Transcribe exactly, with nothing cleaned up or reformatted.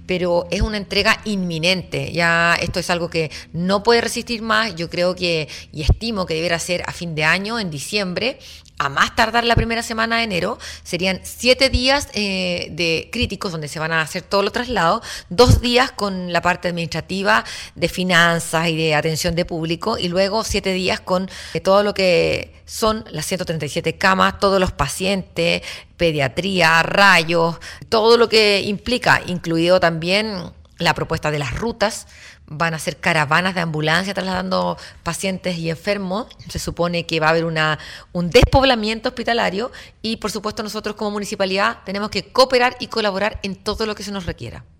pero es una entrega inminente. Ya esto es algo que no puede resistir más. Yo creo que, y estimo que deberá ser a fin de año, en diciembre, a más tardar la primera semana de enero. Serían siete días eh, de críticos donde se van a hacer todos los traslados, dos días con la parte administrativa de finanzas y de atención de público, y luego siete días con eh, todo lo que son las ciento treinta y siete camas, todos los pacientes, pediatría, rayos, todo lo que implica, incluido también la propuesta de las rutas. Van a ser caravanas de ambulancia trasladando pacientes y enfermos. Se supone que va a haber una, un despoblamiento hospitalario y, por supuesto, nosotros como municipalidad tenemos que cooperar y colaborar en todo lo que se nos requiera.